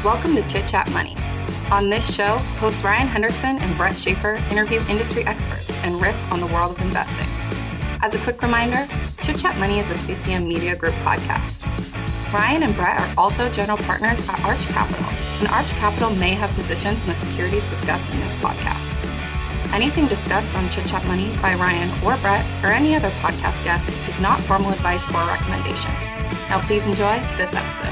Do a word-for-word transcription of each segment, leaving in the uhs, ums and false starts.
Welcome to Chit Chat Money. On this show, hosts Ryan Henderson and Brett Schaefer interview industry experts and riff on the world of investing. As a quick reminder, Chit Chat Money is a C C M Media Group podcast. Ryan and Brett are also general partners at Arch Capital, and Arch Capital may have positions in the securities discussed in this podcast. Anything discussed on Chit Chat Money by Ryan or Brett or any other podcast guests is not formal advice or recommendation. Now please enjoy this episode.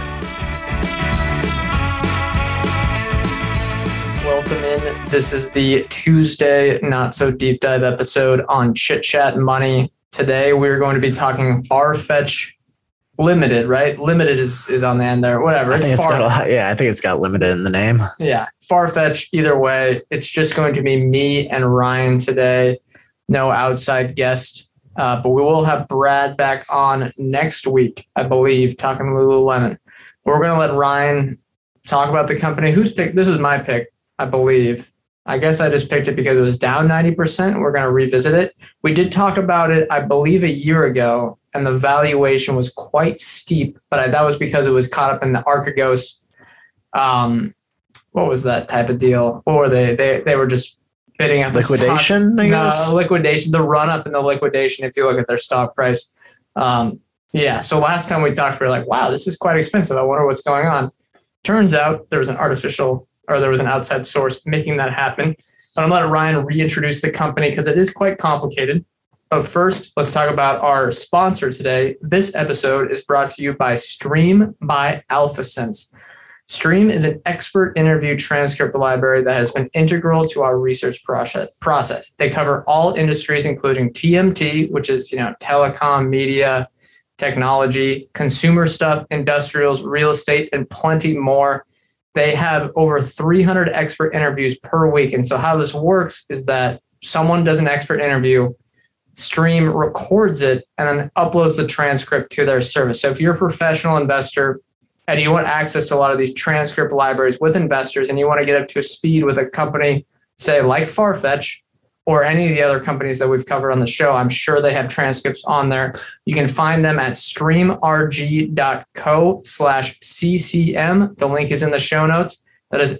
Welcome in. This is the Tuesday Not So Deep Dive episode on Chit Chat Money. Today we're going to be talking Farfetch Limited, right? Limited is, is on the end there. Whatever. I think it's it's got a, yeah, I think it's got limited in the name. Yeah. Farfetch, either way, it's just going to be me and Ryan today. No outside guest. Uh, but we will have Brad back on next week, I believe, talking Lululemon. We're going to let Ryan talk about the company. Who's picked? This is my pick, I believe. I guess I just picked it because it was down ninety percent. We're going to revisit it. We did talk about it, I believe, a year ago, and the valuation was quite steep, but I, that was because it was caught up in the Archegos. Um, what was that type of deal? What were they? They they were just bidding up liquidation, I guess? No, liquidation, the run up in the liquidation, if you look at their stock price. Um, yeah, so last time we talked, we were like, wow, this is quite expensive. I wonder what's going on. Turns out there was an artificial or there was an outside source making that happen. But I'm going to let Ryan reintroduce the company because it is quite complicated. But first, let's talk about our sponsor today. This episode is brought to you by Stream by AlphaSense. Stream is an expert interview transcript library that has been integral to our research process. They cover all industries, including T M T, which is, you know, telecom, media, technology, consumer stuff, industrials, real estate, and plenty more. They have over three hundred expert interviews per week. And so how this works is that someone does an expert interview, Stream records it, and then uploads the transcript to their service. So if you're a professional investor and you want access to a lot of these transcript libraries with investors and you want to get up to a speed with a company, say like Farfetch, or any of the other companies that we've covered on the show, I'm sure they have transcripts on there. You can find them at streamrg.co slash CCM. The link is in the show notes. That is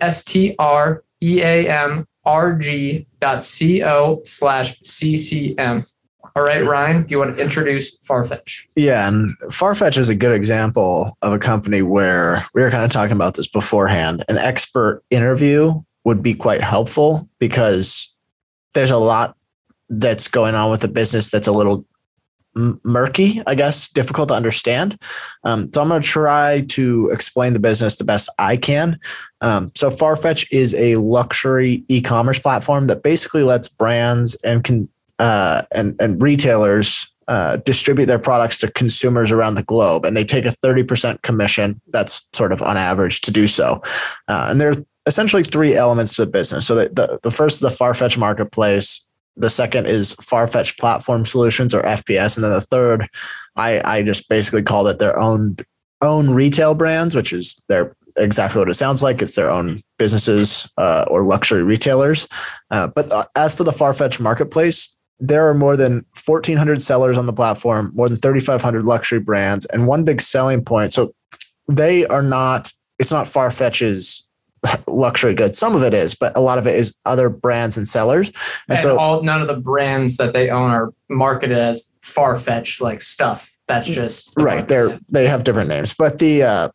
S-T-R-E-A-M-R-G dot C-O slash C-C-M. All right, Ryan, do you want to introduce Farfetch? Yeah, and Farfetch is a good example of a company where we were kind of talking about this beforehand. An expert interview would be quite helpful because there's a lot that's going on with the business that's a little m- murky, I guess, difficult to understand. Um, so I'm going to try to explain the business the best I can. Um, so Farfetch is a luxury e-commerce platform that basically lets brands and can uh, and and retailers uh, distribute their products to consumers around the globe, and they take a thirty percent commission. That's sort of on average to do so, uh, and there are essentially three elements to the business. So the, the, the first is the Farfetch Marketplace. The second is Farfetch Platform Solutions, or F P S. And then the third, I, I just basically called it their own, own retail brands, which is their exactly what it sounds like. It's their own businesses uh, or luxury retailers. Uh, but uh, as for the Farfetch Marketplace, there are more than fourteen hundred sellers on the platform, more than thirty-five hundred luxury brands, and one big selling point. So they are not, it's not Farfetch's luxury goods. Some of it is, but a lot of it is other brands and sellers. And, and so all none of the brands that they own are marketed as Farfetch like stuff. That's just the right. They're, they have different names, but the uh,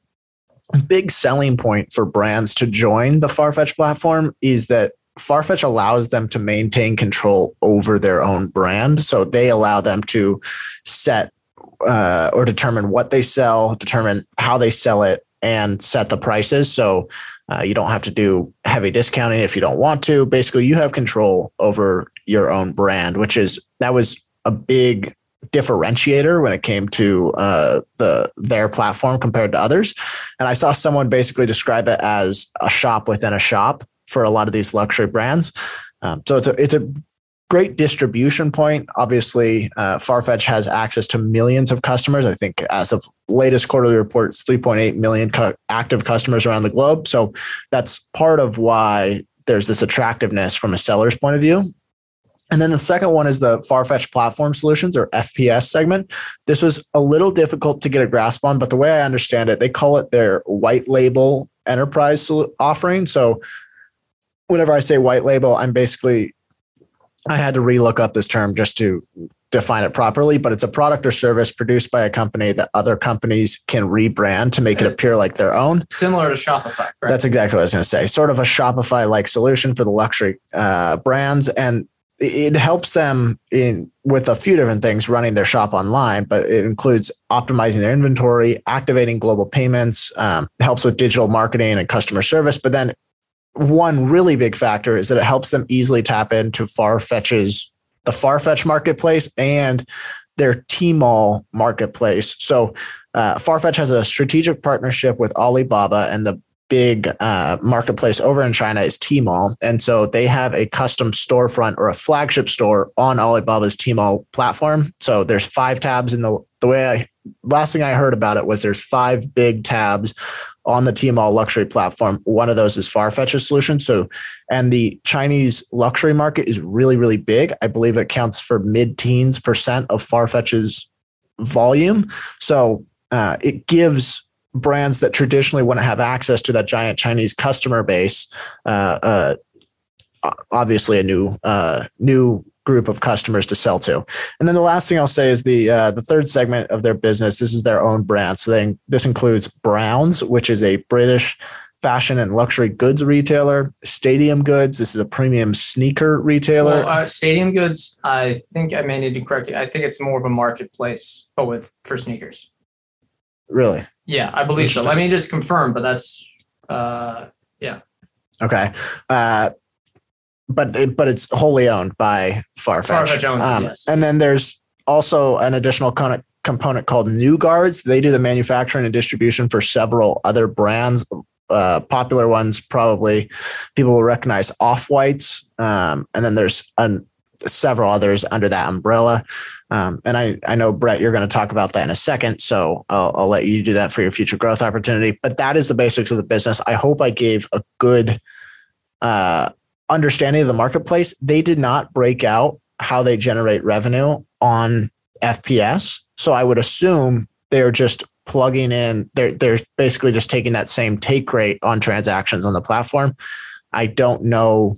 big selling point for brands to join the Farfetch platform is that Farfetch allows them to maintain control over their own brand. So they allow them to set uh, or determine what they sell, determine how they sell it, and set the prices. So uh, you don't have to do heavy discounting if you don't want to. Basically, you have control over your own brand, which is, that was a big differentiator when it came to uh, the their platform compared to others. And I saw someone basically describe it as a shop within a shop for a lot of these luxury brands. Um, so it's a, it's a great distribution point. Obviously, uh, Farfetch has access to millions of customers. I think as of latest quarterly reports, three point eight million co- active customers around the globe. So that's part of why there's this attractiveness from a seller's point of view. And then the second one is the Farfetch Platform Solutions, or F P S segment. This was a little difficult to get a grasp on, but the way I understand it, they call it their white label enterprise offering. So whenever I say white label, I'm basically, I had to relook up this term just to define it properly, but it's a product or service produced by a company that other companies can rebrand to make it appear like their own. Similar to Shopify, right? That's exactly what I was going to say. Sort of a Shopify-like solution for the luxury uh, brands. And it helps them in with a few different things running their shop online, but it includes optimizing their inventory, activating global payments, um, helps with digital marketing and customer service. But then one really big factor is that it helps them easily tap into Farfetch's the Farfetch marketplace and their Tmall marketplace. So uh, Farfetch has a strategic partnership with Alibaba, and the big uh, marketplace over in China is Tmall. And so they have a custom storefront or a flagship store on Alibaba's Tmall platform. So there's five tabs in the, the way I, last thing I heard about it was there's five big tabs on the Tmall luxury platform. One of those is Farfetch's solution. So, and the Chinese luxury market is really, really big. I believe it counts for mid-teens percent of Farfetch's volume. So uh, it gives brands that traditionally wouldn't have access to that giant Chinese customer base, uh, uh, obviously a new, uh, new group of customers to sell to. And then the last thing I'll say is the uh, the third segment of their business. This is their own brand. So they, this includes Browns, which is a British fashion and luxury goods retailer. Stadium Goods. This is a premium sneaker retailer. Well, uh, Stadium Goods, I think I may need to correct you. I think it's more of a marketplace, but with for sneakers. Really? Yeah, I believe so. Let me just confirm, but that's uh, yeah. Okay. Uh, But it, but it's wholly owned by Farfetch. Farfetch owns um, it, yes. And then there's also an additional con- component called New Guards. They do the manufacturing and distribution for several other brands. Uh, popular ones, probably people will recognize Off-Whites. Um, and then there's an, several others under that umbrella. Um, and I, I know, Brett, you're going to talk about that in a second. So I'll, I'll let you do that for your future growth opportunity. But that is the basics of the business. I hope I gave a good uh understanding of the marketplace. They did not break out how they generate revenue on F P S. So I would assume they're just plugging in, they're, they're basically just taking that same take rate on transactions on the platform. I don't know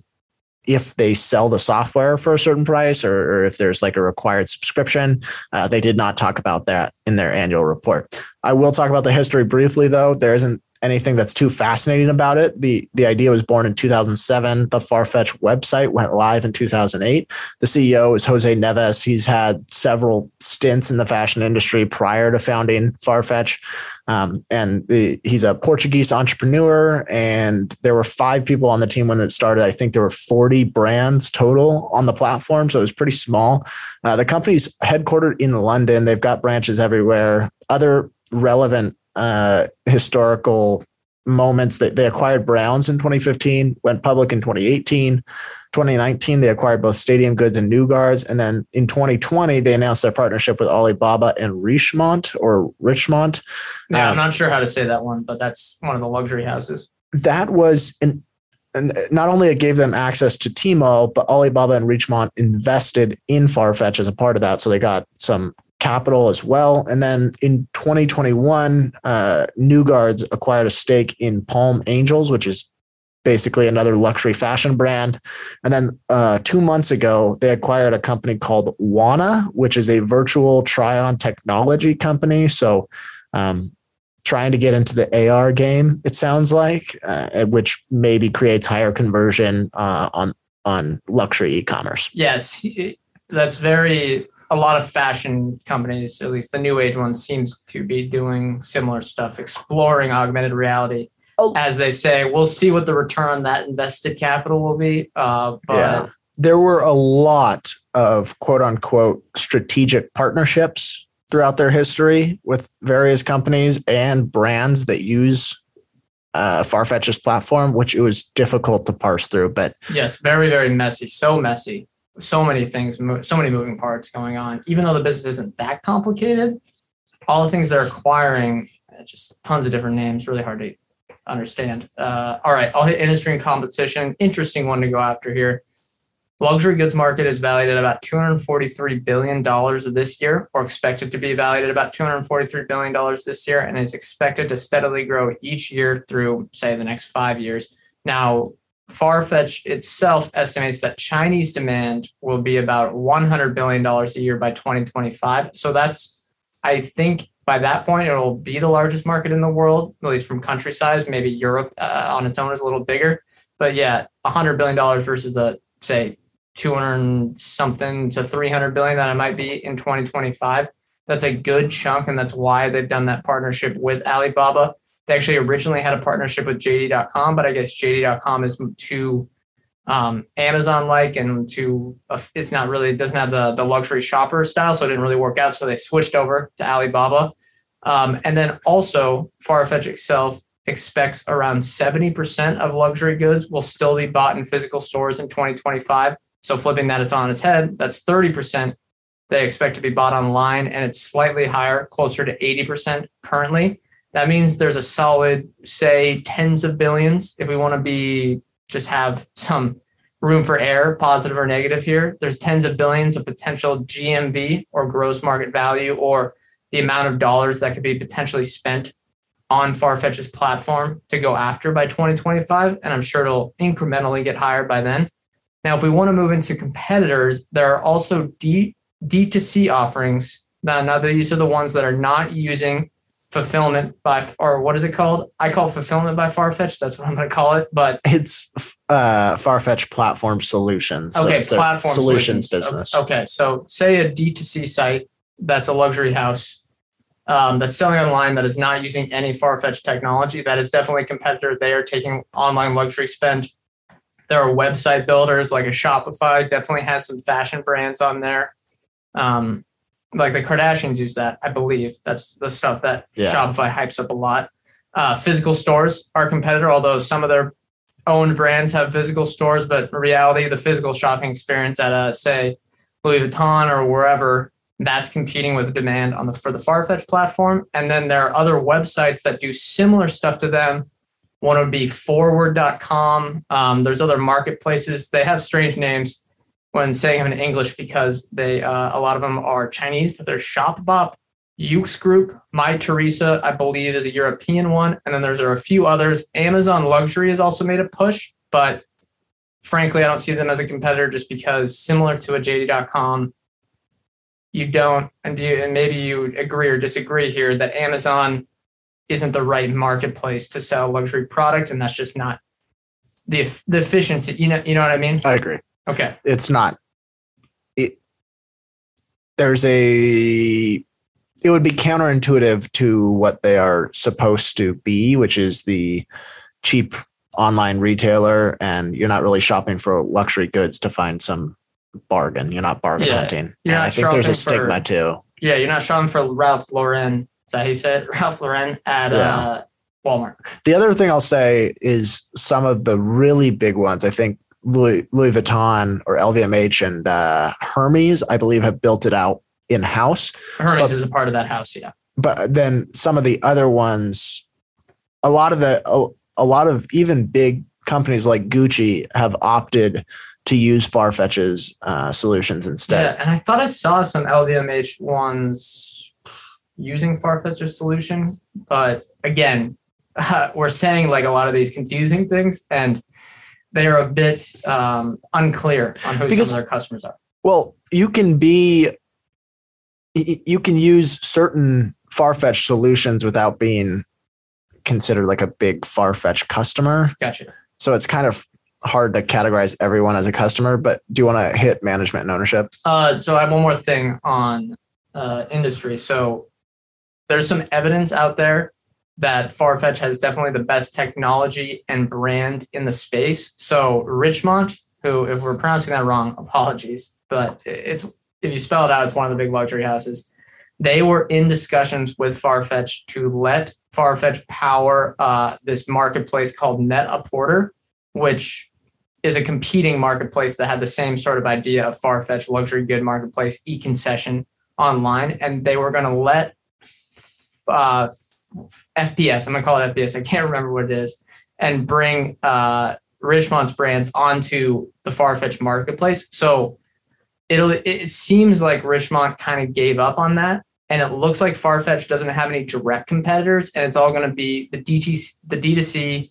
if they sell the software for a certain price or, or if there's like a required subscription. Uh, they did not talk about that in their annual report. I will talk about the history briefly, though. There isn't anything that's too fascinating about it. The the idea was born in two thousand seven. The Farfetch website went live in two thousand eight. The C E O is Jose Neves. He's had several stints in the fashion industry prior to founding Farfetch. Um, and the, he's a Portuguese entrepreneur, and there were five people on the team when it started. I think there were forty brands total on the platform, so it was pretty small. Uh, the company's headquartered in London. They've got branches everywhere. Other relevant uh, historical moments that they acquired Browns in twenty fifteen, went public in twenty eighteen. twenty nineteen, they acquired both Stadium Goods and New Guards. And then in twenty twenty, they announced their partnership with Alibaba and Richemont or Richemont. Yeah, um, I'm not sure how to say that one, but that's one of the luxury houses. That was an, and not only it gave them access to Tmall, but Alibaba and Richemont invested in Farfetch as a part of that. So they got some capital as well. And then in twenty twenty-one, uh, New Guards acquired a stake in Palm Angels, which is basically another luxury fashion brand. And then uh, two months ago, they acquired a company called Wana, which is a virtual try-on technology company. So um, trying to get into the A R game, it sounds like, uh, which maybe creates higher conversion uh, on, on luxury e-commerce. Yes, that's very... A lot of fashion companies, at least the new age ones, seems to be doing similar stuff, exploring augmented reality. Oh. As they say, we'll see what the return on that invested capital will be. Uh, but yeah. There were a lot of quote unquote strategic partnerships throughout their history with various companies and brands that use uh, Farfetch's platform, which it was difficult to parse through. But yes, very, very messy. So messy. So many things, so many moving parts going on. Even though the business isn't that complicated, all the things they're acquiring, just tons of different names, really hard to understand. Uh, all right, I'll hit industry and competition. Interesting one to go after here. luxury goods market is valued at about two hundred forty-three billion dollars this year, or expected to be valued at about two hundred forty-three billion dollars this year, and is expected to steadily grow each year through, say, the next five years. Now, Farfetch itself estimates that Chinese demand will be about one hundred billion dollars a year by twenty twenty-five. So that's, I think by that point, it will be the largest market in the world, at least from country size. Maybe Europe uh, on its own is a little bigger. But yeah, one hundred billion dollars versus a, say, two hundred something to three hundred billion that it might be in twenty twenty-five. That's a good chunk, and that's why they've done that partnership with Alibaba. They actually originally had a partnership with J D dot com, but I guess J D dot com is too um, Amazon-like and too, uh, it's not really, it doesn't have the, the luxury shopper style, so it didn't really work out. So they switched over to Alibaba. Um, and then also Farfetch itself expects around seventy percent of luxury goods will still be bought in physical stores in twenty twenty-five. So flipping that, it's on its head, that's thirty percent they expect to be bought online, and it's slightly higher, closer to eighty percent currently. That means there's a solid, say, tens of billions. If we want to be, just have some room for error, positive or negative here, there's tens of billions of potential G M V, or gross market value, or the amount of dollars that could be potentially spent on Farfetch's platform to go after by twenty twenty-five. And I'm sure it'll incrementally get higher by then. Now, if we want to move into competitors, there are also D, D2C offerings. Now, now, these are the ones that are not using fulfillment by, or what is it called? I call it fulfillment by Farfetch. That's what I'm going to call it. But it's uh, Farfetch Platform Solutions. So okay, it's their platform solutions, solutions business. Okay, so say a D two C site that's a luxury house um, that's selling online that is not using any Farfetch technology. That is definitely a competitor. They are taking online luxury spend. There are website builders like a Shopify. Definitely has some fashion brands on there. Um, Like the Kardashians use that, I believe. That's the stuff that yeah. Shopify hypes up a lot. Uh, physical stores are a competitor, although some of their owned brands have physical stores. But in reality, the physical shopping experience at, a, say, Louis Vuitton or wherever, that's competing with demand on the for the Farfetch platform. And then there are other websites that do similar stuff to them. One would be forward dot com. Um, there's other marketplaces. They have strange names when saying them in English because they uh, a lot of them are Chinese, but there's Shopbop, Yoox Group, My Teresa, I believe, is a European one. And then there's there are a few others. Amazon Luxury has also made a push, but frankly, I don't see them as a competitor just because similar to a J D dot com, you don't, and, do you, and maybe you agree or disagree here that Amazon isn't the right marketplace to sell luxury product, and that's just not the the efficiency. You know, you know what I mean? I agree. Okay. It's not. It, there's a, it would be counterintuitive to what they are supposed to be, which is the cheap online retailer, and you're not really shopping for luxury goods to find some bargain. You're not bargain yeah, hunting. And I think there's a stigma for, too. Yeah, you're not shopping for Ralph Lauren. Is that how you said? Ralph Lauren at yeah. uh, Walmart. The other thing I'll say is some of the really big ones, I think, Louis, Louis Vuitton or L V M H and uh, Hermes, I believe, have built it out in-house. Hermes but, is a part of that house, yeah. But then some of the other ones, a lot of the, a, a lot of even big companies like Gucci have opted to use Farfetch's uh, solutions instead. Yeah, and I thought I saw some L V M H ones using Farfetch's solution, but again, uh, we're saying like a lot of these confusing things, and they are a bit um, unclear on who because, some of their customers are. Well, you can be, you can use certain Farfetch solutions without being considered like a big Farfetch customer. Gotcha. So it's kind of hard to categorize everyone as a customer, but do you want to hit management and ownership? Uh, so I have one more thing on uh, industry. So there's some evidence out there that Farfetch has definitely the best technology and brand in the space. So Richemont, who, if we're pronouncing that wrong, apologies, but it's if you spell it out, it's one of the big luxury houses. They were in discussions with Farfetch to let Farfetch power uh, this marketplace called Net-a-Porter, which is a competing marketplace that had the same sort of idea of Farfetch luxury good marketplace e-concession online. And they were going to let uh, F P S, I'm going to call it F P S, I can't remember what it is, and bring uh, Richemont's brands onto the Farfetch marketplace. So it'll, it seems like Richemont kind of gave up on that. And it looks like Farfetch doesn't have any direct competitors, and it's all going to be the D T C, the D two C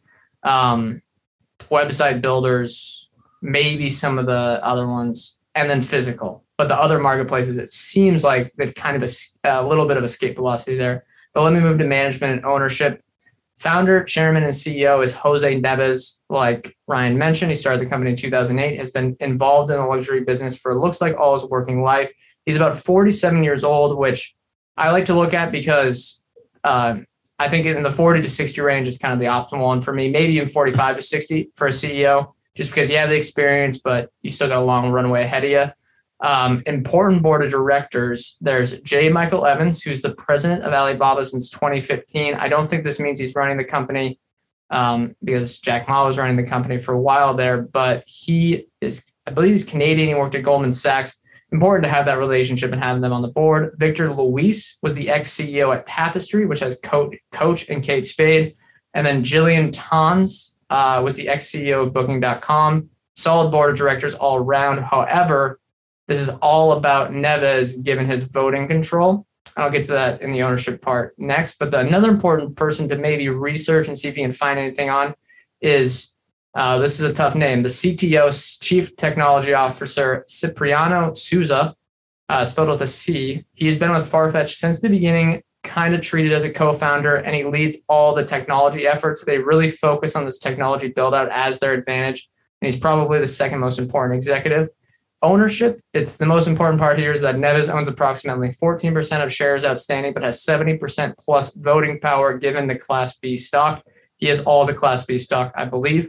um, website builders, maybe some of the other ones, and then physical. But the other marketplaces, it seems like they've kind of a, a little bit of escape velocity there. But let me move to management and ownership. Founder, chairman, and C E O is Jose Neves. Like Ryan mentioned, he started the company in two thousand eight, has been involved in the luxury business for it looks like all his working life. He's about forty-seven years old, which I like to look at because uh, I think in the forty to sixty range is kind of the optimal one for me, maybe even forty-five to sixty for a C E O, just because you have the experience, but you still got a long runway ahead of you. Um, important board of directors. There's J. Michael Evans, who's the president of Alibaba since twenty fifteen. I don't think this means he's running the company um, because Jack Ma was running the company for a while there, but he is, I believe he's Canadian. He worked at Goldman Sachs. Important to have that relationship and having them on the board. Victor Luis was the ex-C E O at Tapestry, which has Coach, Coach and Kate Spade. And then Jillian Tons uh, was the ex-C E O of Booking dot com. Solid board of directors all around. However, this is all about Neves given his voting control. I'll get to that in the ownership part next. But the, another important person to maybe research and see if you can find anything on is Uh, this is a tough name. The C T O, Chief Technology Officer, Cipriano Souza, uh, spelled with a C. He's been with Farfetch since the beginning, kind of treated as a co-founder, and he leads all the technology efforts. They really focus on this technology build-out as their advantage, and he's probably the second most important executive. Ownership, it's the most important part here is that Neves owns approximately fourteen percent of shares outstanding, but has seventy percent plus voting power given the Class B stock. He has all the Class B stock, I believe.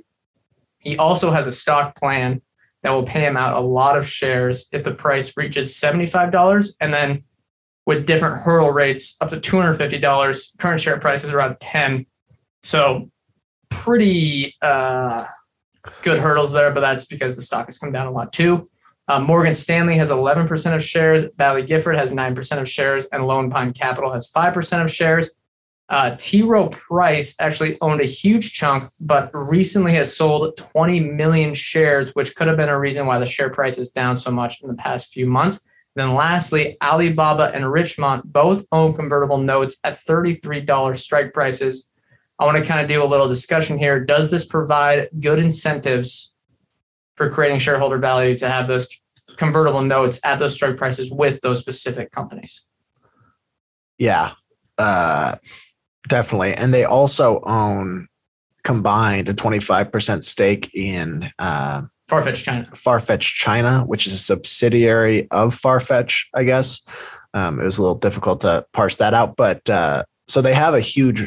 He also has a stock plan that will pay him out a lot of shares if the price reaches seventy-five dollars, and then with different hurdle rates up to two hundred fifty dollars. Current share price is around ten. So pretty uh, good hurdles there, but that's because the stock has come down a lot too. Uh, Morgan Stanley has eleven percent of shares. Valley Gifford has nine percent of shares, and Lone Pine Capital has five percent of shares. Uh, T. Rowe Price actually owned a huge chunk, but recently has sold twenty million shares, which could have been a reason why the share price is down so much in the past few months. Then lastly, Alibaba and Richemont both own convertible notes at thirty-three dollars strike prices. I want to kind of do a little discussion here. Does this provide good incentives for creating shareholder value to have those convertible notes at those strike prices with those specific companies? Yeah, uh, definitely. And they also own combined a twenty-five percent stake in uh, Farfetch China. Farfetch China, which is a subsidiary of Farfetch, I guess. Um, it was a little difficult to parse that out. But uh, so they have a huge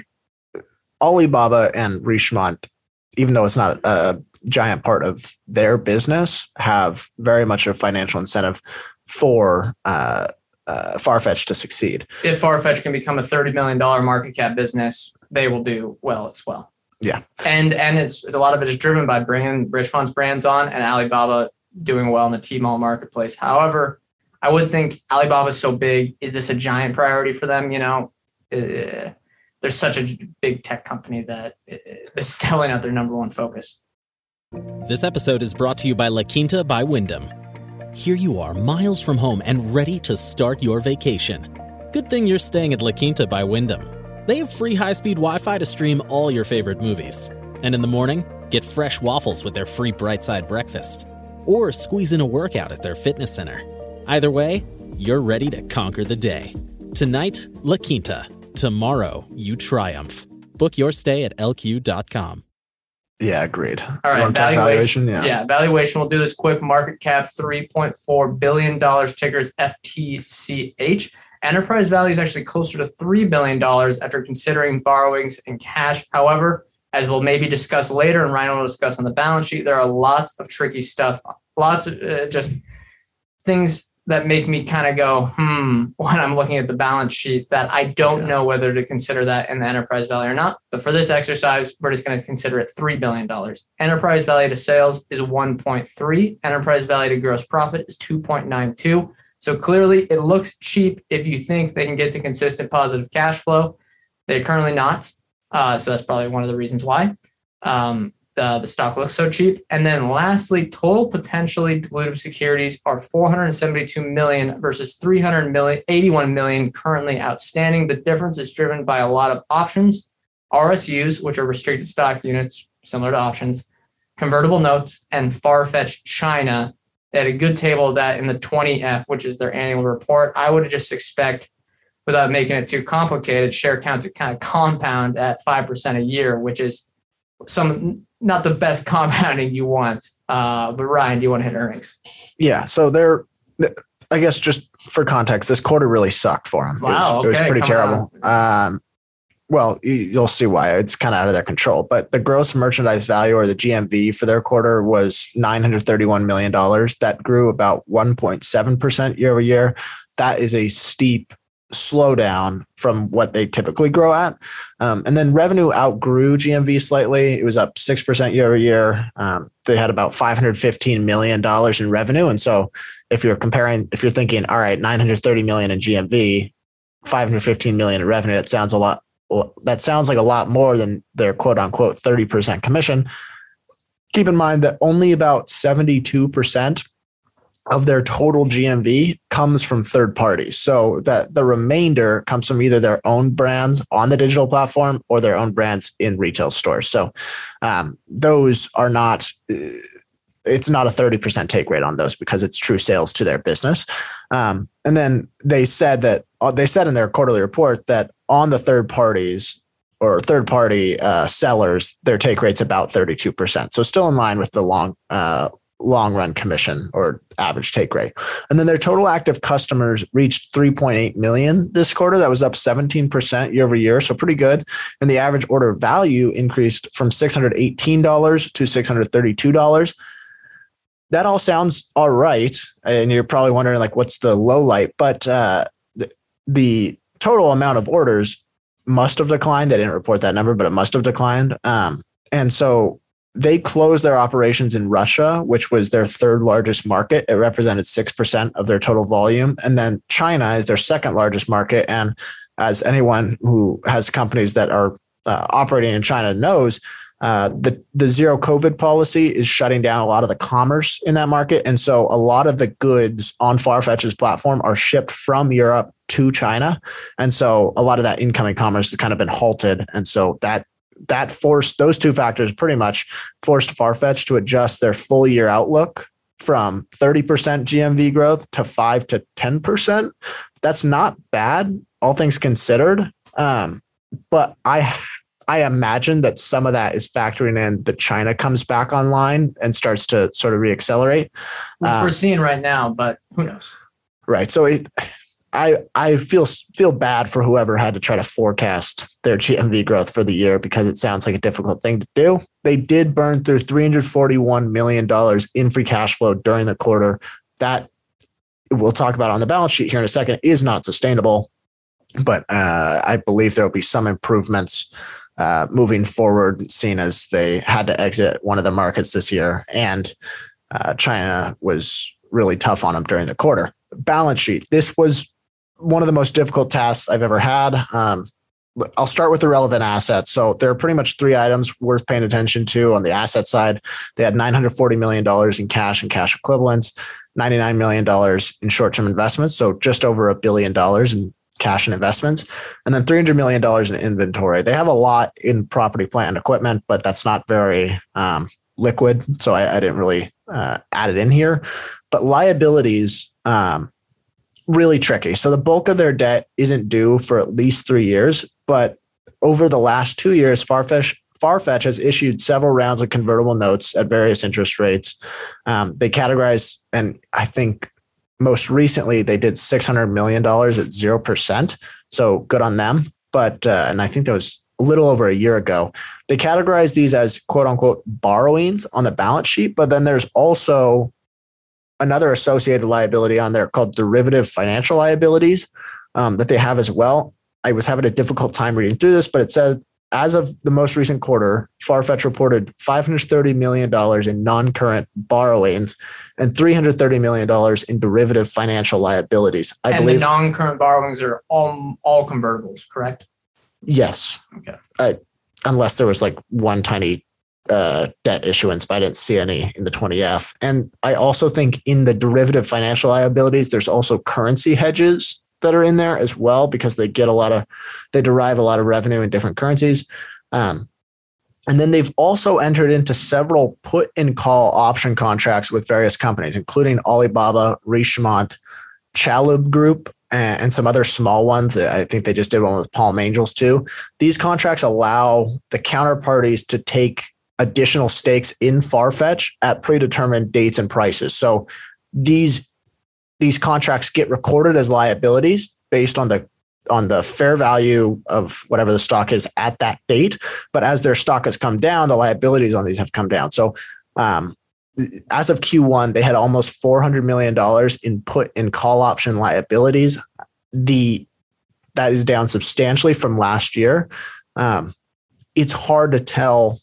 Alibaba and Richemont, even though it's not a giant part of their business, have very much a financial incentive for uh, uh, Farfetch to succeed. If Farfetch can become a thirty million dollars market cap business, they will do well as well. Yeah. And and it's a lot of it is driven by bringing Richemont's brands on and Alibaba doing well in the Tmall marketplace. However, I would think Alibaba is so big. Is this a giant priority for them? You know, uh, they're such a big tech company that it's telling out their number one focus. This episode is brought to you by La Quinta by Wyndham. Here you are, miles from home and ready to start your vacation. Good thing you're staying at La Quinta by Wyndham. They have free high-speed Wi-Fi to stream all your favorite movies. And in the morning, get fresh waffles with their free Bright Side breakfast. Or squeeze in a workout at their fitness center. Either way, you're ready to conquer the day. Tonight, La Quinta. Tomorrow, you triumph. Book your stay at L Q dot com. Yeah, agreed. All right, valuation, valuation. yeah. yeah, valuation. We'll do this quick. Market cap, three point four billion dollars, tickers F T C H. Enterprise value is actually closer to three billion dollars after considering borrowings and cash. However, as we'll maybe discuss later, and Ryan will discuss on the balance sheet, there are lots of tricky stuff, lots of uh, just things that make me kind of go, hmm, when I'm looking at the balance sheet, that I don't yeah. know whether to consider that in the enterprise value or not. But for this exercise, we're just going to consider it three billion dollars. Enterprise value to sales is one point three. Enterprise value to gross profit is two point nine two. So clearly it looks cheap if you think they can get to consistent positive cash flow. They're currently not. Uh, so that's probably one of the reasons why. Um, the, the stock looks so cheap. And then lastly, total potentially dilutive securities are four hundred seventy-two million versus three hundred eighty-one million currently outstanding. The difference is driven by a lot of options, R S Us, which are restricted stock units, similar to options, convertible notes, and Farfetch China. They had a good table of that in the twenty F, which is their annual report. I would just expect, without making it too complicated, share count to kind of compound at five percent a year, which is some not the best compounding you want. Uh, but Ryan, do you want to hit earnings? Yeah. So they're, I guess just for context, this quarter really sucked for them. Wow. It was, okay, it was pretty terrible. Um, well, you'll see why. It's kind of out of their control, but the gross merchandise value, or the G M V for their quarter, was nine hundred thirty-one million dollars. That grew about one point seven percent year over year. That is a steep slowdown from what they typically grow at. Um, and then revenue outgrew G M V slightly. It was up six percent year over year. Um, they had about five hundred fifteen million dollars in revenue. And so if you're comparing, if you're thinking, all right, nine hundred thirty million in G M V, five hundred fifteen million in revenue, that sounds a lot. Well, that sounds like a lot more than their quote unquote thirty percent commission. Keep in mind that only about seventy-two percent of their total G M V comes from third parties. So that the remainder comes from either their own brands on the digital platform or their own brands in retail stores. So um, those are not, it's not a thirty percent take rate on those because it's true sales to their business. Um, and then they said that, they said in their quarterly report that on the third parties or third party uh, sellers, their take rate's about thirty-two percent. So still in line with the long, uh, long run commission or average take rate. And then their total active customers reached three point eight million this quarter. That was up seventeen percent year over year. So pretty good. And the average order value increased from six hundred eighteen dollars to six hundred thirty-two dollars. That all sounds all right. And you're probably wondering, like, what's the low light? But uh, the, the total amount of orders must have declined. They didn't report that number, but it must have declined. Um, and so they closed their operations in Russia, which was their third largest market. It represented six percent of their total volume. And then China is their second largest market. And as anyone who has companies that are uh, operating in China knows, uh, the, the zero COVID policy is shutting down a lot of the commerce in that market. And so a lot of the goods on Farfetch's platform are shipped from Europe to China. And so a lot of that incoming commerce has kind of been halted. And so that that forced, those two factors pretty much forced Farfetch to adjust their full year outlook from thirty percent G M V growth to five to ten percent. That's not bad, all things considered. Um, but I, I imagine that some of that is factoring in that China comes back online and starts to sort of reaccelerate. Which um, we're seeing right now, but who knows? Right. So it, I, I feel feel bad for whoever had to try to forecast their G M V growth for the year because it sounds like a difficult thing to do. They did burn through three hundred forty-one million dollars in free cash flow during the quarter. That we'll talk about on the balance sheet here in a second is not sustainable, but uh, I believe there will be some improvements uh, moving forward, seeing as they had to exit one of the markets this year and uh, China was really tough on them during the quarter. Balance sheet. This was one of the most difficult tasks I've ever had. Um, I'll start with the relevant assets. So there are pretty much three items worth paying attention to on the asset side. They had nine hundred forty million dollars in cash and cash equivalents, ninety-nine million dollars in short-term investments. So just over a billion dollars in cash and investments, and then three hundred million dollars in inventory. They have a lot in property, plant, and equipment, but that's not very um, liquid. So I, I didn't really uh, add it in here. But liabilities, um, really tricky. So the bulk of their debt isn't due for at least three years, but over the last two years, Farfetch, Farfetch has issued several rounds of convertible notes at various interest rates. Um, they categorize, and I think most recently they did six hundred million dollars at zero percent. So good on them. But, uh, and I think that was a little over a year ago. They categorize these as quote unquote borrowings on the balance sheet, but then there's also another associated liability on there called derivative financial liabilities um, that they have as well. I was having a difficult time reading through this, but it said as of the most recent quarter, Farfetch reported five hundred thirty million dollars in non-current borrowings and three hundred thirty million dollars in derivative financial liabilities. I and believe the non-current borrowings are all, all convertibles, correct? Yes. Okay. Uh, unless there was like one tiny uh, debt issuance, but I didn't see any in the twenty F. And I also think in the derivative financial liabilities, there's also currency hedges that are in there as well, because they get a lot of, they derive a lot of revenue in different currencies. Um, and then they've also entered into several put and call option contracts with various companies, including Alibaba, Richemont, Chalub Group, and some other small ones. I think they just did one with Palm Angels too. These contracts allow the counterparties to take additional stakes in Farfetch at predetermined dates and prices. So these these contracts get recorded as liabilities based on the on the fair value of whatever the stock is at that date. But as their stock has come down, the liabilities on these have come down. So um, as of Q one, they had almost four hundred million dollars in put and call option liabilities. The that is down substantially from last year. Um, it's hard to tell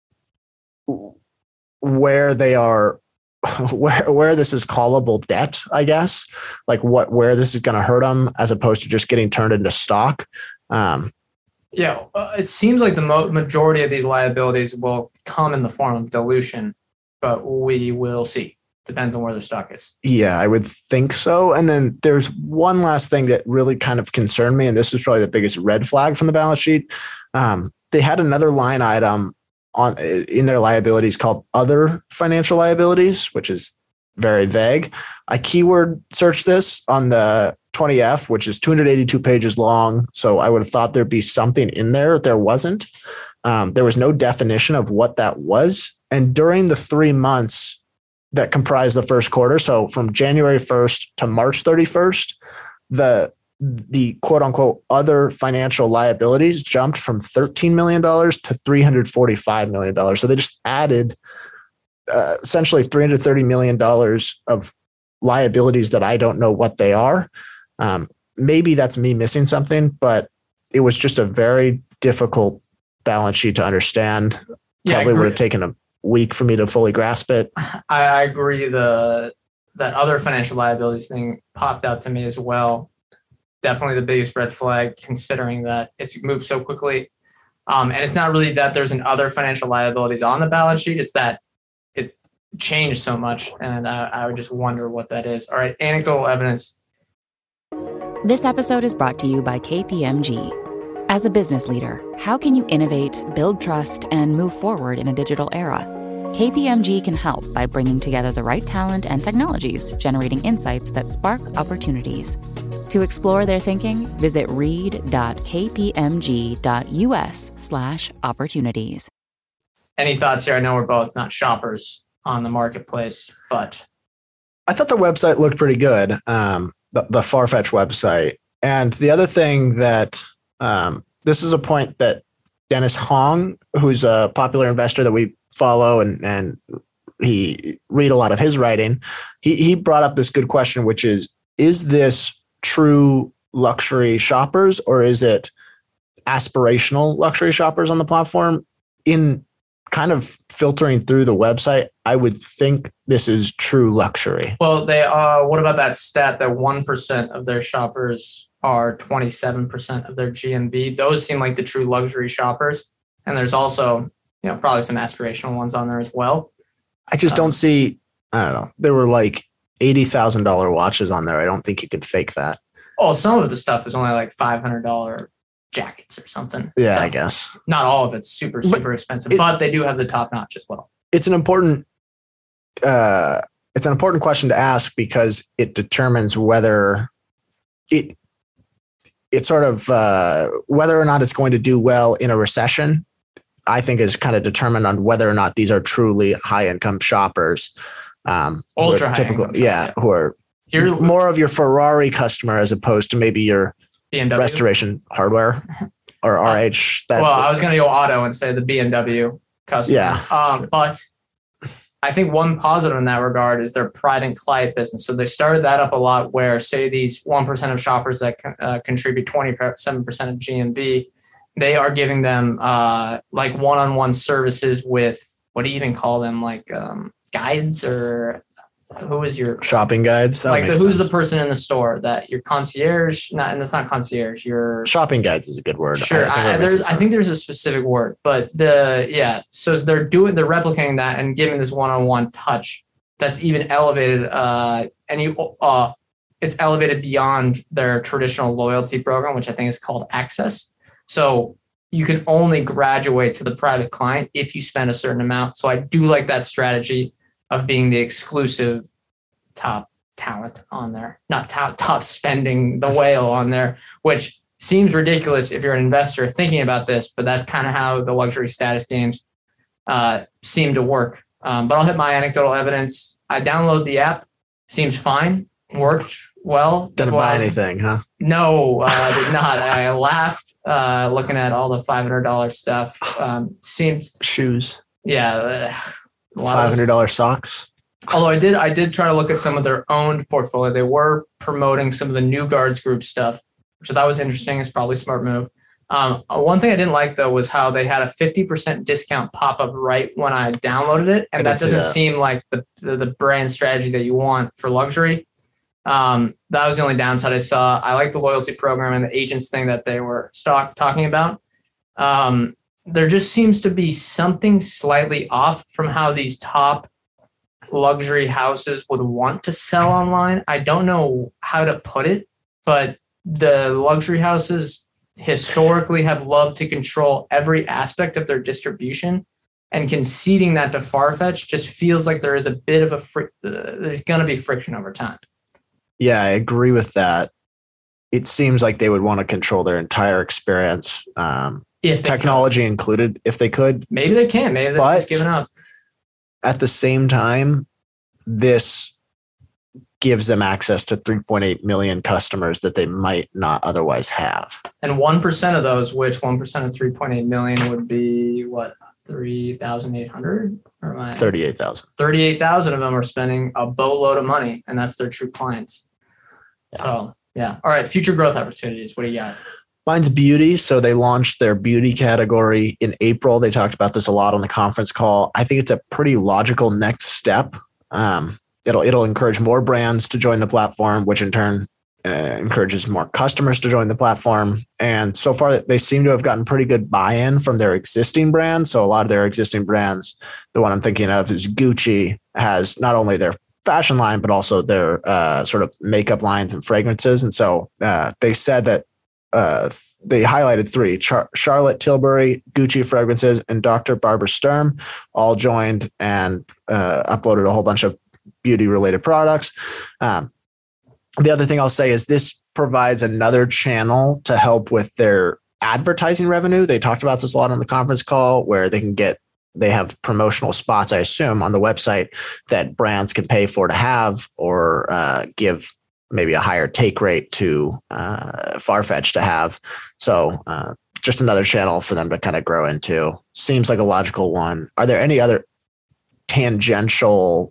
where they are, where where this is callable debt, I guess, like what where this is going to hurt them as opposed to just getting turned into stock. Um, yeah, it seems like the mo- majority of these liabilities will come in the form of dilution, but we will see. Depends on where the stock is. Yeah, I would think so. And then there's one last thing that really kind of concerned me, and this was probably the biggest red flag from the balance sheet. Um, they had another line item on in their liabilities called other financial liabilities, which is very vague. I keyword searched this on the twenty F, which is two hundred eighty-two pages long. So I would have thought there'd be something in there. There wasn't. Um, there was no definition of what that was. And during the three months that comprised the first quarter, so from January first to March thirty-first, the the quote unquote other financial liabilities jumped from thirteen million dollars to three hundred forty-five million dollars. So they just added uh, essentially three hundred thirty million dollars of liabilities that I don't know what they are. Um, maybe that's me missing something, but it was just a very difficult balance sheet to understand. Yeah, Probably would have taken a week for me to fully grasp it. I, I agree. The that other financial liabilities thing popped out to me as well. Definitely the biggest red flag, considering that it's moved so quickly. Um, and it's not really that there's an other financial liabilities on the balance sheet. It's that it changed so much. And I, I would just wonder what that is. All right. Anecdotal evidence. This episode is brought to you by K P M G. As a business leader, how can you innovate, build trust, and move forward in a digital era? K P M G can help by bringing together the right talent and technologies, generating insights that spark opportunities. To explore their thinking, visit read.kpmg.us slash opportunities. Any thoughts here? I know we're both not shoppers on the marketplace, but I thought the website looked pretty good, um, the, the Farfetch website. And the other thing that um, this is a point that Dennis Hong, who's a popular investor that we follow and, and he read a lot of his writing, he, he brought up this good question, which is, is this true luxury shoppers or is it aspirational luxury shoppers on the platform? In kind of filtering through the website, I would think this is true luxury. Well, they uh, what about that stat that one percent of their shoppers are twenty-seven percent of their G M V? Those seem like the true luxury shoppers. And there's also, you know, probably some aspirational ones on there as well. I just um, don't see, I don't know. There were like eighty thousand dollars watches on there. I don't think you could fake that. Oh, some of the stuff is only like five hundred dollars jackets or something. Yeah, so I guess. Not all of it's super, super but expensive, it, but they do have the top notch as well. It's an important, uh, it's an important question to ask because it determines whether it, it's sort of, uh, whether or not it's going to do well in a recession, I think is kind of determined on whether or not these are truly high income shoppers. Um, Ultra high typical, income yeah, shoppers, yeah, who are Here, more of your Ferrari customer as opposed to maybe your B M W restoration hardware or R H. That, well, I was going to go auto and say the B M W customer. Yeah. Um, but I think one positive in that regard is their pride and client business. So they started that up a lot where, say, these one percent of shoppers that uh, contribute twenty-seven percent of G M V, they are giving them uh, like one-on-one services with, what do you even call them? Like um, guides or who is your shopping guides? That like the, makes who's sense. the person in the store that your concierge? Not, and that's not concierge. Your shopping guides is a good word. Sure, I think, I, there's, I think there's a specific word, but the yeah. So they're doing, they're replicating that and giving this one-on-one touch that's even elevated. Uh, and you, uh, it's elevated beyond their traditional loyalty program, which I think is called Access. So you can only graduate to the private client if you spend a certain amount. So I do like that strategy of being the exclusive top talent on there, not top, top spending the whale on there, which seems ridiculous if you're an investor thinking about this, but that's kind of how the luxury status games uh, seem to work. Um, but I'll hit my anecdotal evidence. I download the app, seems fine, worked well. Didn't well. buy anything, huh? No, uh, I did not. I laughed uh, looking at all the five hundred dollars stuff. Um, seemed shoes. Yeah. Uh, five hundred dollars socks. Although I did, I did try to look at some of their owned portfolio. They were promoting some of the New Guards Group stuff, which I thought was interesting. It's probably a smart move. Um, one thing I didn't like though was how they had a fifty percent discount pop up right when I downloaded it, and that doesn't that. seem like the, the the brand strategy that you want for luxury. Um, that was the only downside I saw. I like the loyalty program and the agents thing that they were stock talking about. Um, there just seems to be something slightly off from how these top luxury houses would want to sell online. I don't know how to put it, but the luxury houses historically have loved to control every aspect of their distribution, and conceding that to Farfetch just feels like there is a bit of a fr- uh, there's going to be friction over time. Yeah, I agree with that. It seems like they would want to control their entire experience, um, if technology could. included, if they could. Maybe they can. Maybe they're but just giving up. At the same time, this gives them access to three point eight million customers that they might not otherwise have. And one percent of those, which one percent of three point eight million would be what, three thousand eight hundred? Or am I? thirty-eight thousand. thirty-eight thousand of them are spending a boatload of money, and that's their true clients. Yeah. So, yeah. All right. Future growth opportunities. What do you got? Mine's beauty. So they launched their beauty category in April. They talked about this a lot on the conference call. I think it's a pretty logical next step. Um, it'll it'll encourage more brands to join the platform, which in turn uh, encourages more customers to join the platform. And so far, they seem to have gotten pretty good buy-in from their existing brands. So a lot of their existing brands, the one I'm thinking of is Gucci, has not only their fashion line, but also their uh, sort of makeup lines and fragrances. And so uh, they said that uh, they highlighted three: Char- Charlotte Tilbury, Gucci fragrances, and Doctor Barbara Sturm all joined and uh, uploaded a whole bunch of beauty related products. Um, the other thing I'll say is this provides another channel to help with their advertising revenue. They talked about this a lot on the conference call, where they can get, they have promotional spots, I assume, on the website that brands can pay for to have, or uh, give maybe a higher take rate to uh, Farfetch to have. So uh, just another channel for them to kind of grow into. Seems like a logical one. Are there any other tangential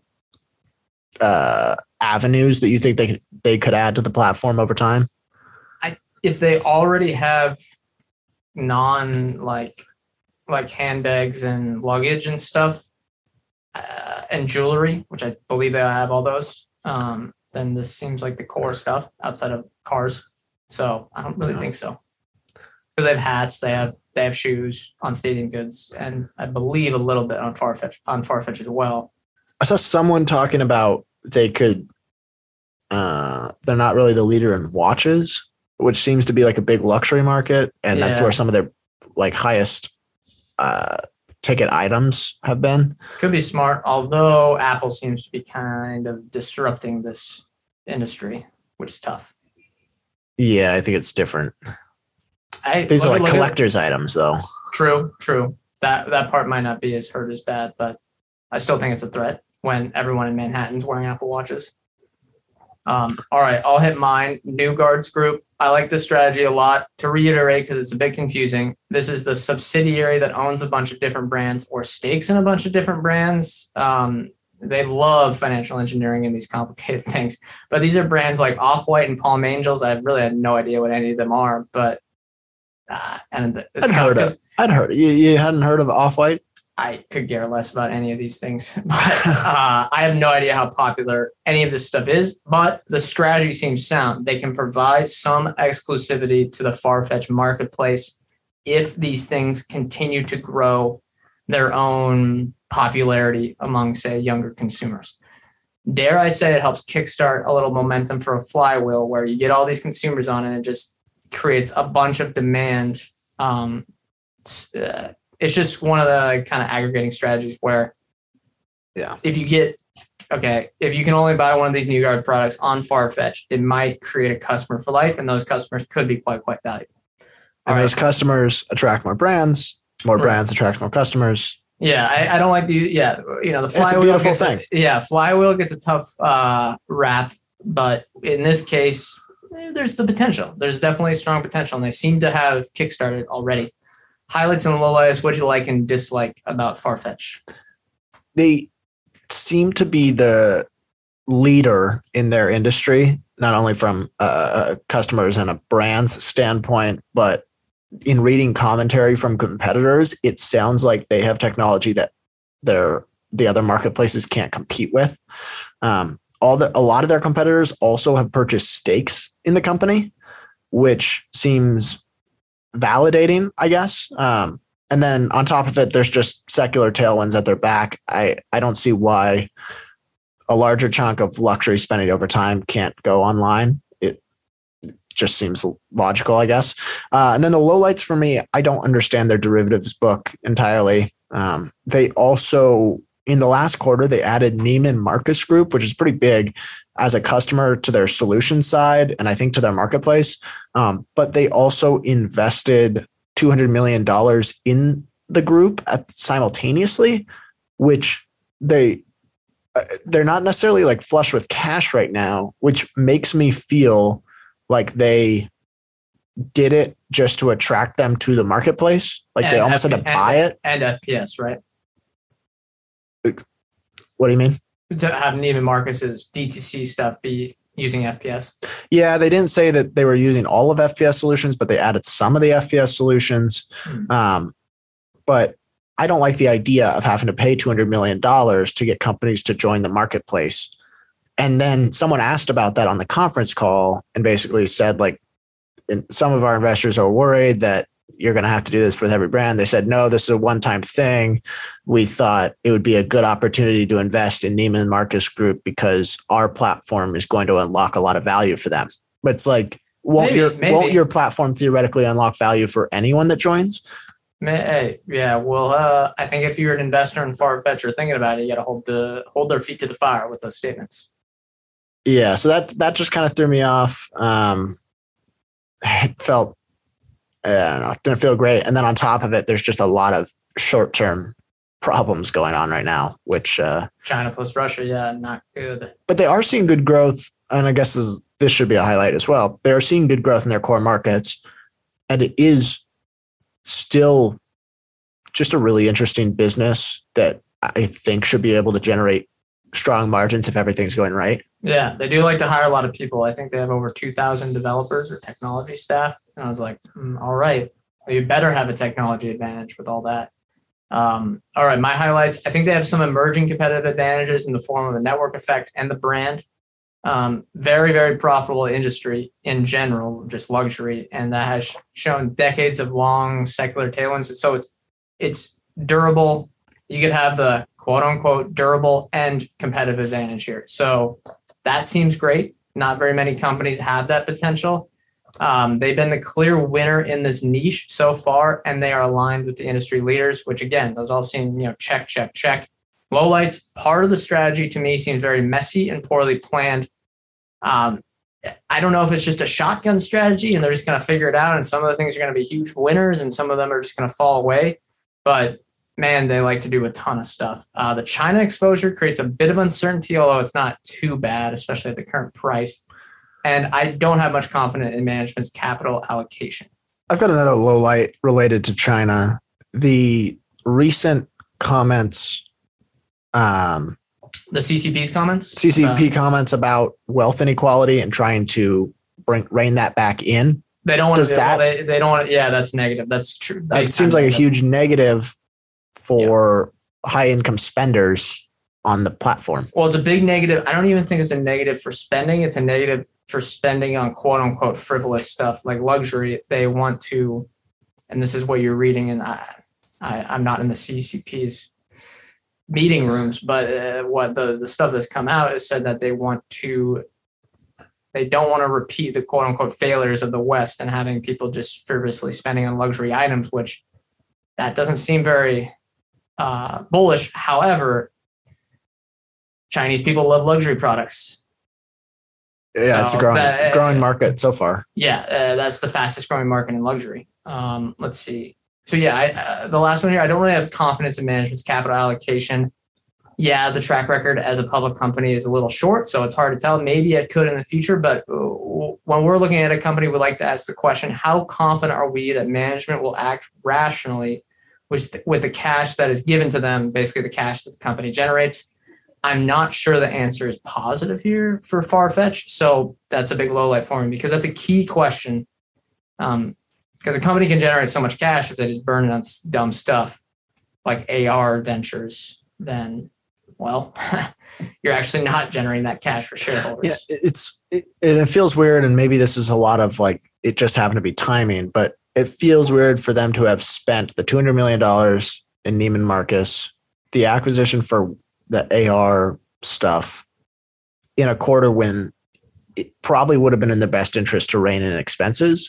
uh, avenues that you think they they could add to the platform over time? I if they already have non like like handbags and luggage and stuff uh, and jewelry, which I believe they have all those, um, then this seems like the core stuff outside of cars. So I don't really yeah. think so, because they have hats, they have they have shoes on Stadium Goods, and I believe a little bit on Farfetch on Farfetch as well. I saw someone talking about they could, uh, they're not really the leader in watches, which seems to be like a big luxury market. And yeah. that's where some of their like highest uh, ticket items have been. Could be smart, although Apple seems to be kind of disrupting this industry, which is tough. Yeah, I think it's different. I, These are like collector's at, items though. True, true. That that part might not be as hurt as bad, but I still think it's a threat when everyone in Manhattan's wearing Apple Watches. Um, all right, I'll hit mine. New Guards Group. I like this strategy a lot. To reiterate, because it's a bit confusing, this is the subsidiary that owns a bunch of different brands or stakes in a bunch of different brands. Um, they love financial engineering and these complicated things. But these are brands like Off-White and Palm Angels. I really had no idea what any of them are, but uh, and it's I'd heard of. I'd heard. You, you hadn't heard of Off-White? I could care less about any of these things. But uh, I have no idea how popular any of this stuff is, but the strategy seems sound. They can provide some exclusivity to the Farfetch marketplace if these things continue to grow their own popularity among, say, younger consumers. Dare I say it helps kickstart a little momentum for a flywheel where you get all these consumers on and it just creates a bunch of demand. Um, uh, it's just one of the kind of aggregating strategies where yeah, if you get, okay, if you can only buy one of these New Guard products on Farfetch, it might create a customer for life, and those customers could be quite, quite valuable. And All those right. customers attract more brands, more Right. brands attract more customers. Yeah, I, I don't like to, yeah, you know, the It's a flywheel. beautiful gets a- thing. yeah, flywheel gets a tough uh, rap, but in this case, eh, there's the potential. There's definitely a strong potential, and they seem to have kickstarted already. Highlights and lowlights, what do you like and dislike about Farfetch? They seem to be the leader in their industry, not only from uh, customers and a brand's standpoint, but in reading commentary from competitors, it sounds like they have technology that their the other marketplaces can't compete with. Um, all the a lot of their competitors also have purchased stakes in the company, which seems validating, I guess. Um, and then on top of it, there's just secular tailwinds at their back. I, I don't see why a larger chunk of luxury spending over time can't go online. It just seems logical, I guess. Uh, and then the lowlights for me, I don't understand their derivatives book entirely. Um, they also, in the last quarter, they added Neiman Marcus Group, which is pretty big as a customer to their solution side, and I think to their marketplace. Um, but they also invested two hundred million dollars in the group at, simultaneously, which they, uh, they're not necessarily like flush with cash right now, which makes me feel like they did it just to attract them to the marketplace. Like they And almost F- had to and- buy it. And F P S, right? What do you mean? To have Neiman Marcus's D T C stuff be using F P S. Yeah, they didn't say that they were using all of F P S solutions, but they added some of the F P S solutions. Hmm. Um, but I don't like the idea of having to pay two hundred million dollars to get companies to join the marketplace. And then someone asked about that on the conference call and basically said, like, and some of our investors are worried that you're going to have to do this with every brand. They said, no, this is a one-time thing. We thought it would be a good opportunity to invest in Neiman Marcus Group because our platform is going to unlock a lot of value for them. But it's like, won't Maybe, your maybe. won't your platform theoretically unlock value for anyone that joins? Hey, yeah, well, uh, I think if you're an investor in Farfetch or thinking about it, you got to hold the hold their feet to the fire with those statements. Yeah, so that that just kind of threw me off. Um, it felt, I don't know, didn't feel great. And then on top of it, there's just a lot of short-term problems going on right now, which, uh, China plus Russia, yeah, not good. but they are seeing good growth. And I guess this, this should be a highlight as well. They are seeing good growth in their core markets. And it is still just a really interesting business that I think should be able to generate strong margins if everything's going right. Yeah, they do like to hire a lot of people. I think they have over two thousand developers or technology staff. And I was like, mm, all right, well, you better have a technology advantage with all that. Um, all right, my highlights. I think they have some emerging competitive advantages in the form of the network effect and the brand. Um, very, very profitable industry in general, just luxury. And that has shown decades of long secular tailwinds. And so it's, it's durable. You could have the quote unquote durable and competitive advantage here. So that seems great. Not very many companies have that potential. Um, they've been the clear winner in this niche so far, and they are aligned with the industry leaders, which again, those all seem, you know, check, check, check. Lowlights, part of the strategy to me seems very messy and poorly planned. Um, I don't know if it's just a shotgun strategy and they're just going to figure it out. And some of the things are going to be huge winners and some of them are just going to fall away. But man, they like to do a ton of stuff. Uh, the China exposure creates a bit of uncertainty, although it's not too bad, especially at the current price. And I don't have much confidence in management's capital allocation. I've got another low light related to China. The recent comments, um, The C C P's comments? C C P Uh, comments about wealth inequality and trying to bring rein that back in. They don't want Does to. that- They, they don't want. Yeah, that's negative. That's true. That Big seems time like a negative. huge negative for yeah. high income spenders on the platform. Well, it's a big negative. I don't even think it's a negative for spending. It's a negative for spending on quote unquote frivolous stuff like luxury. They want to, and this is what you're reading, and I, I I'm not in the C C P's meeting rooms, but uh, what the, the stuff that's come out is said that they want to, they don't want to repeat the quote unquote failures of the West and having people just frivolously spending on luxury items, which that doesn't seem very uh, bullish. However, Chinese people love luxury products. Yeah, so it's a growing, that, growing market so far. Yeah, uh, that's the fastest growing market in luxury. Um, let's see. So yeah, I, uh, the last one here, I don't really have confidence in management's capital allocation. Yeah, the track record as a public company is a little short, so it's hard to tell. Maybe it could in the future, but when we're looking at a company, we like to ask the question, how confident are we that management will act rationally with the, with the cash that is given to them, basically the cash that the company generates? I'm not sure the answer is positive here for Farfetch, so that's a big low light for me because that's a key question. Um, Because a company can generate so much cash if they just burn it on dumb stuff like A R ventures, then, well, you're actually not generating that cash for shareholders. Yeah, it's it, it feels weird, and maybe this is a lot of like it just happened to be timing, but it feels weird for them to have spent the two hundred million dollars in Neiman Marcus, the acquisition for the A R stuff in a quarter when it probably would have been in their best interest to rein in expenses.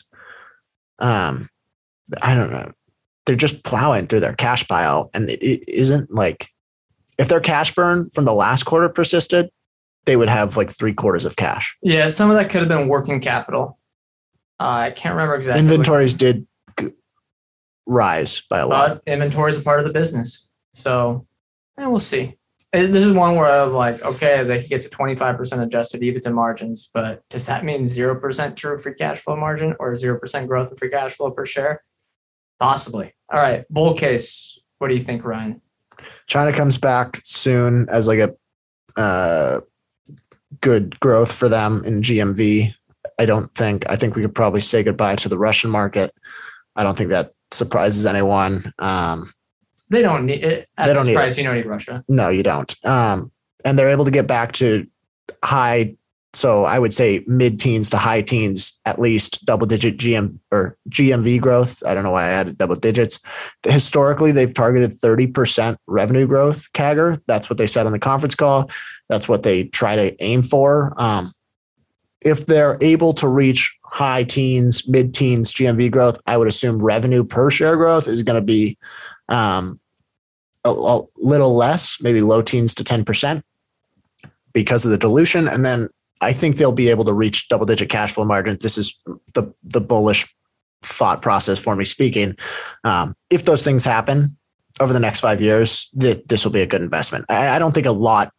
Um, I don't know. They're just plowing through their cash pile, and it, it isn't like if their cash burn from the last quarter persisted, they would have like three quarters of cash. Yeah, some of that could have been working capital. Uh, I can't remember exactly. Inventories what, did g- rise by a lot. But inventory is a part of the business, so and we'll see. This is one where I'm like, okay, they could get to twenty-five percent adjusted EBITDA margins, but does that mean zero percent true free cash flow margin or zero percent growth in free cash flow per share? Possibly. All right. Bull case. What do you think, Ryan? China comes back soon as like a uh, good growth for them in G M V. I don't think, I think we could probably say goodbye to the Russian market. I don't think that surprises anyone. Um, They don't need it. At they don't this need price, it. You don't need Russia. No, you don't. Um, and they're able to get back to high. So I would say mid teens to high teens, at least double digit G M or G M V growth. I don't know why I added double digits. Historically, they've targeted thirty percent revenue growth C A G R. That's what they said on the conference call. That's what they try to aim for. Um, if they're able to reach high teens, mid teens G M V growth, I would assume revenue per share growth is going to be Um, a, a little less, maybe low teens to ten percent because of the dilution. And then I think they'll be able to reach double digit cash flow margins. This is the, the bullish thought process for me speaking. Um, if those things happen over the next five years, th- this will be a good investment. I, I don't think a lot,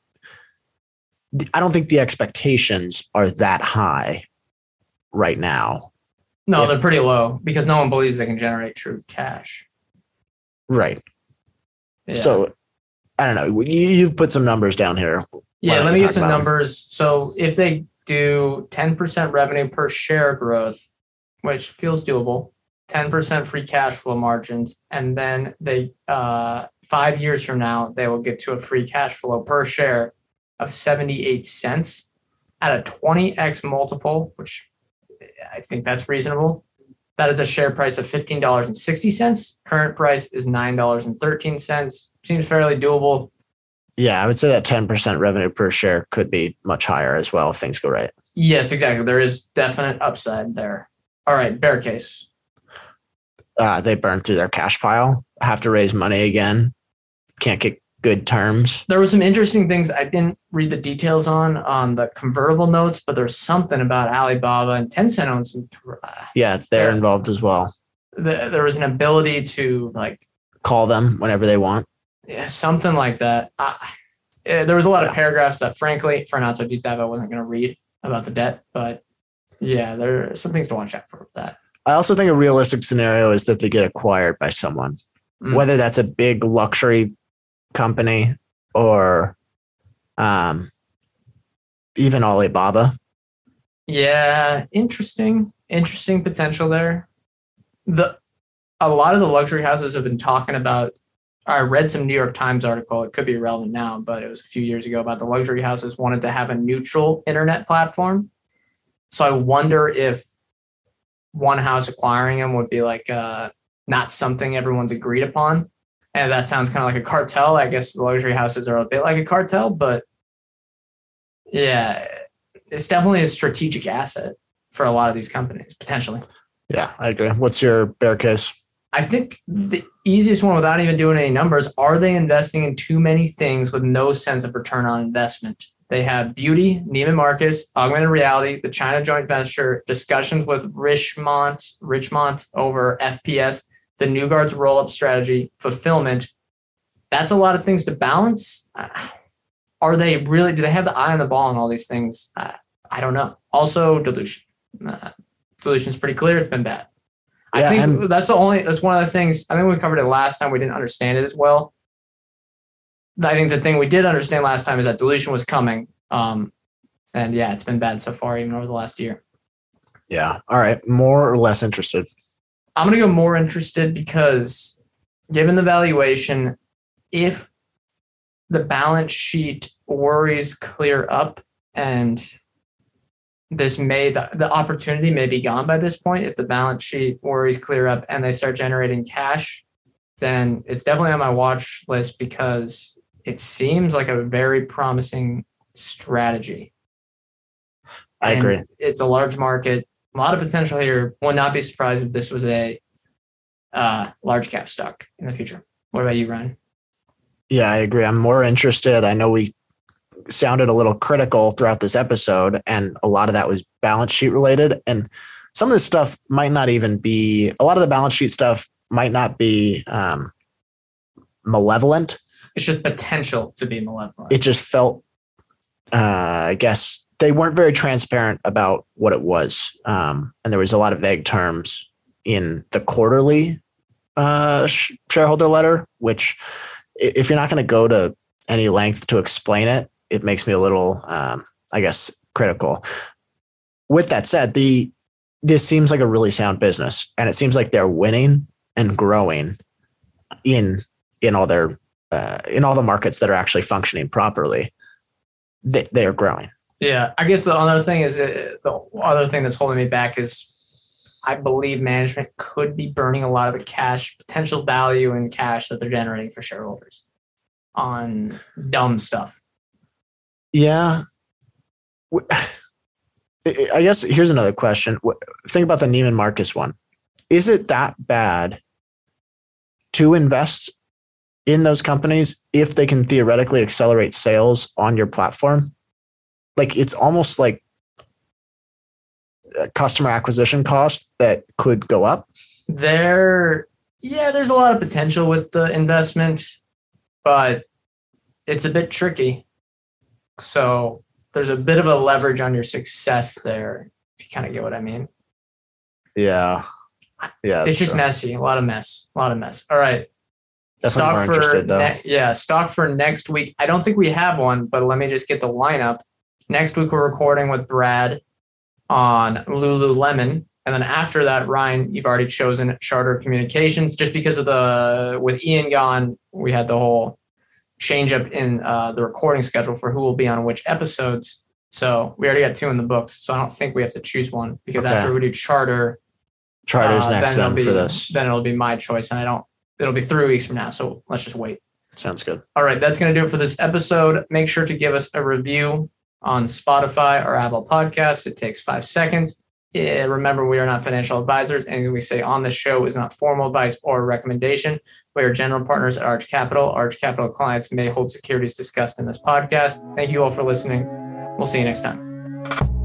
I don't think the expectations are that high right now. No, if, they're pretty low because no one believes they can generate true cash. Right. Yeah. So I don't know. You, you've put some numbers down here. Yeah, let me get some numbers. So if they do ten percent revenue per share growth, which feels doable, ten percent free cash flow margins, and then they uh, five years from now, they will get to a free cash flow per share of seventy-eight cents at a twenty x multiple, which I think that's reasonable. That is a share price of fifteen dollars and sixty cents. Current price is nine dollars and thirteen cents. Seems fairly doable. Yeah, I would say that ten percent revenue per share could be much higher as well if things go right. Yes, exactly. There is definite upside there. All right, bear case. Uh, they burn through their cash pile, have to raise money again, can't get good terms. There were some interesting things I didn't read the details on on the convertible notes, but there's something about Alibaba and Tencent owns some. Uh, yeah, they're involved as well. The, there was an ability to like call them whenever they want. Yeah, something like that. Uh, there was a lot yeah. of paragraphs that, frankly, for not so deep dive, I wasn't going to read about the debt. But yeah, there are some things to watch out for with that. I also think a realistic scenario is that they get acquired by someone, mm. whether that's a big luxury company or um, even Alibaba. Yeah, interesting, interesting potential there. The a lot of the luxury houses have been talking about I read some New York Times article. It could be relevant now, but it was a few years ago about the luxury houses wanted to have a neutral internet platform. So I wonder if one house acquiring them would be like uh, not something everyone's agreed upon. And that sounds kind of like a cartel. I guess the luxury houses are a bit like a cartel, but yeah, it's definitely a strategic asset for a lot of these companies, potentially. Yeah, I agree. What's your bear case? I think the easiest one without even doing any numbers, are they investing in too many things with no sense of return on investment? They have beauty, Neiman Marcus, augmented reality, the China joint venture, discussions with Richmond, Richmond over F P S, the New Guards roll-up strategy, fulfillment. That's a lot of things to balance. Are they really, do they have the eye on the ball on all these things? Uh, I don't know. Also, dilution. Uh, dilution is pretty clear. It's been bad. I yeah, think and- that's the only, that's one of the things, I think we covered it last time. We didn't understand it as well. I think the thing we did understand last time is that dilution was coming. Um, and yeah, it's been bad so far, even over the last year. Yeah. All right. More or less interested? I'm going to go more interested because given the valuation, if the balance sheet worries clear up and this may, the, the opportunity may be gone by this point. If the balance sheet worries clear up and they start generating cash, then it's definitely on my watch list because it seems like a very promising strategy. I and agree. It's a large market, a lot of potential here. Would not be surprised if this was a uh, large cap stock in the future. What about you, Ryan? Yeah, I agree. I'm more interested. I know we sounded a little critical throughout this episode, and a lot of that was balance sheet related. And some of this stuff might not even be, a lot of the balance sheet stuff might not be um, malevolent. It's just potential to be malevolent. It just felt, uh, I guess, they weren't very transparent about what it was. Um, and there was a lot of vague terms in the quarterly uh, sh- shareholder letter, which if you're not going to go to any length to explain it, it makes me a little, um, I guess, critical. With that said, the this seems like a really sound business, and it seems like they're winning and growing in in all their uh, in all the markets that are actually functioning properly. They they are growing. Yeah, I guess the other thing is uh, the other thing that's holding me back is I believe management could be burning a lot of the cash, potential value in cash that they're generating for shareholders on dumb stuff. Yeah. I guess here's another question. Think about the Neiman Marcus one. Is it that bad to invest in those companies if they can theoretically accelerate sales on your platform? Like, it's almost like a customer acquisition cost that could go up. There, yeah, there's a lot of potential with the investment, but it's a bit tricky. So there's a bit of a leverage on your success there, if you kind of get what I mean. Yeah. Yeah. It's just true. messy. A lot of mess. A lot of mess. All right. Definitely stock more for interested, though. Ne- yeah, stock for next week. I don't think we have one, but let me just get the lineup. Next week, we're recording with Brad on Lululemon. And then after that, Ryan, you've already chosen Charter Communications. Just because of the, with Ian gone, we had the whole change up in uh, the recording schedule for who will be on which episodes. So we already got two in the books. So I don't think we have to choose one because okay. after we do Charter, Charter's uh, next then, then be, for this. Then it'll be my choice. And I don't, it'll be three weeks from now. So let's just wait. Sounds good. All right. That's going to do it for this episode. Make sure to give us a review on Spotify or Apple Podcasts. It takes five seconds. Yeah, remember, we are not financial advisors. Anything we say on this show is not formal advice or recommendation. We are general partners at Arch Capital. Arch Capital clients may hold securities discussed in this podcast. Thank you all for listening. We'll see you next time.